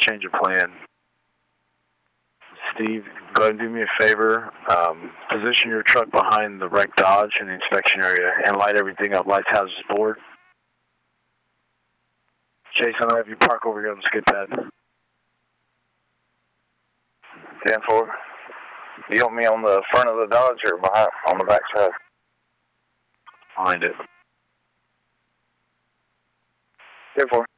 change of plan. Steve, go ahead and do me a favor. Position your truck behind the wrecked Dodge in the inspection area and light everything up, lights, houses, board. Chase, I'm going to have you park over here on the skid pad. 10-4. You want me on the front of the Dodge or behind, on the back side? Behind it. 10-4.